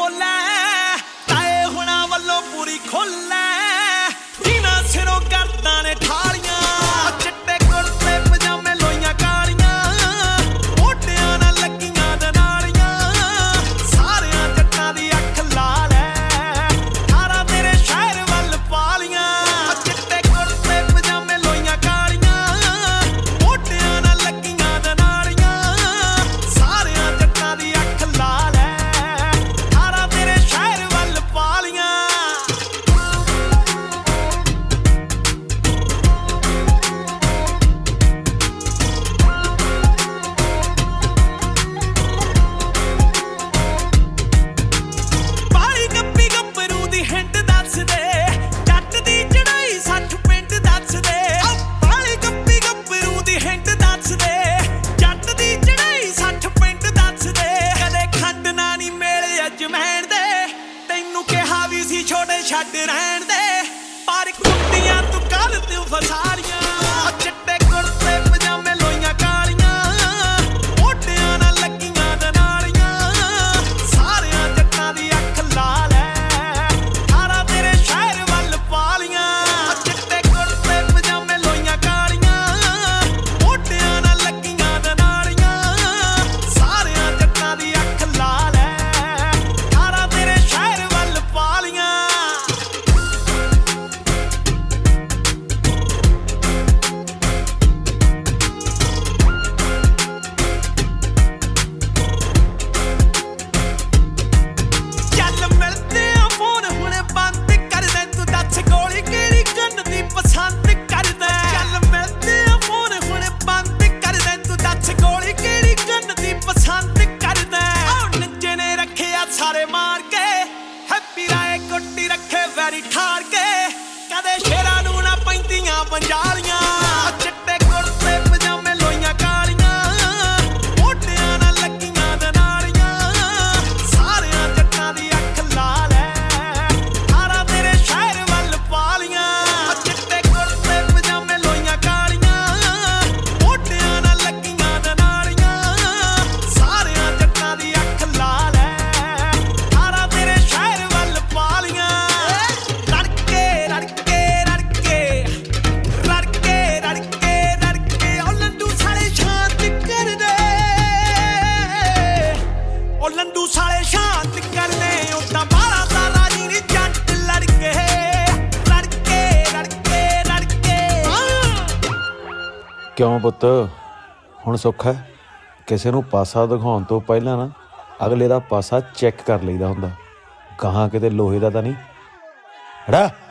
ਬੋਲੇ ਤਾਏ ਹੁਣਾ ਵੱਲੋਂ ਪੂਰੀ ਖੋਲੇ ਜਿਨ੍ਹਾਂ ਸਿਰੋਂ ਕਰਦਾਂ ਨੇ ਠਾਲੀਆਂ ਚਿੱਟੇ ਕੁੜਤੇ ਪਜਾਮੇ ਲੋਈਆਂ ਕਾਲੀਆਂ ਮੋਢਿਆਂ ਨਾਲ ਲੱਗੀਆਂ ਦਨਾਲੀਆਂ ਸਾਰਿਆਂ ਜੱਟਾਂ ਦੀ ਅੱਖ ਲਾਲ ਐ ਸਾਰਾ ਤੇਰੇ ਸ਼ਹਿਰ ਵੱਲ ਪਾਲੀਆਂ ਚਿੱਟੇ ਕੁੜਤੇ ਪਜਾਮੇ ਲੋਈਆਂ ਕਾਲੀਆਂ ਮੋਢਿਆਂ ਨਾਲ ਲੱਗੀਆਂ ਦਨਾਲੀਆਂ ਸਾਰਿਆਂ ਜੱਟਾਂ ਦੀ ਅੱਖ ਲਾਲ ਐ ਸਾਰਾ ਤੇਰੇ ਸ਼ਹਿਰ ਵੱਲ ਪਾਲੀਆਂ ਛੋਟੇ ਛੱਡ ਰਹਿਣ ਦੇ ਪਰ ਕੁੱਟੀਆਂ ਤੂੰ ਕਰ ਤੂੰ ਫਸਾਰੀਆਂ ਚਿੱਟੇ ਕੁੜਤੇ ਪਜਾਮੇ ਲੋਈਆਂ ਕਾਲੀਆਂ ਮੋਢਿਆਂ ਨਾਲ ਲੱਗੀਆਂ ਦਨਾਲੀਆਂ ਸਾਰਿਆਂ ਜੱਟਾਂ ਦੀ ਅੱਖ ਲਾਲ ਐ ਸਾਰਾ ਤੇਰੇ ਸ਼ਹਿਰ ਵੱਲ ਪਾਲੀਆਂ ਚਿੱਟੇ ਕੁੜਤੇ ਪਜਾਮੇ ਲੋਈਆਂ ਕਾਲੀਆਂ ਮੋਢਿਆਂ ਨਾਲ ਲੱਗੀਆਂ ਦਨਾਲੀਆਂ ਸਾਰਿਆਂ ਜੱਟਾਂ ਦੀ ਅੱਖ ਲਾਲ ਐ ਸਾਰਾ ਤੇਰੇ ਸ਼ਹਿਰ ਵੱਲ ਪਾਲੀਆਂ ਸਾਰੇ ਮਾਰ ਕੇ ਹੈਪੀ ਰਾਏ ਕੁੱਟੀ ਰੱਖੇ ਵੈਰੀ ਠਾਰ ਕੇ ਕਦੇ ਸ਼ੇਰਾਂ ਨੂੰ ਨਾ ਪੈਂਦੀਆਂ ਪੰਜਾਲੀਆਂ ਚਿੱਟੇ ਕੁੜਤੇ ਪਜਾਮੇ ਲੋਈਆਂ ਕਾਲੀਆਂ ਮੋਢਿਆਂ ਨਾਲ ਲੱਗੀਆਂ ਦਨਾਲੀਆਂ ਸਾਰਿਆਂ ਜੱਟਾਂ ਦੀ ਅੱਖ ਲਾਲ ਐ ਸਾਰਾ ਤੇਰੇ ਸ਼ਹਿਰ ਵੱਲ ਪਾਲੀਆਂ ਚਿੱਟੇ ਕੁੜਤੇ ਪਜਾਮੇ ਲੋਈਆਂ ਕਾਲੀਆਂ ਮੋਢਿਆਂ ਨਾਲ ਲੱਗੀਆਂ ਦਨਾਲੀਆਂ ਸਾਰਿਆਂ ਜੱਟਾਂ ਦੀ ਅੱਖ ਲਾਲ ਐ ਲੰਡੂ ਸਾਲੇ ਸ਼ਾਂਤ ਕਰਨੇ ਉਦਾਂ ਬਾਹਰਾਂ ਦਾ ਰਾਜੀ ਨੀ ਜੱਟ ਲੜਕੇ ਕਿਉਂ ਪੁੱਤ ਹੁਣ ਸੁੱਖ ਹੈ ਕਿਸੇ ਨੂੰ ਪਾਸਾ ਦਿਖਾਉਣ ਤੋਂ ਪਹਿਲਾਂ ਨਾ ਅਗਲੇ ਦਾ ਪਾਸਾ ਚੈੱਕ ਕਰ ਲਈਦਾ ਹੁੰਦਾ ਗਾਹਾਂ ਕਿਤੇ ਲੋਹੇ ਦਾ ਤਾਂ ਨਹੀਂ ਹੜਾ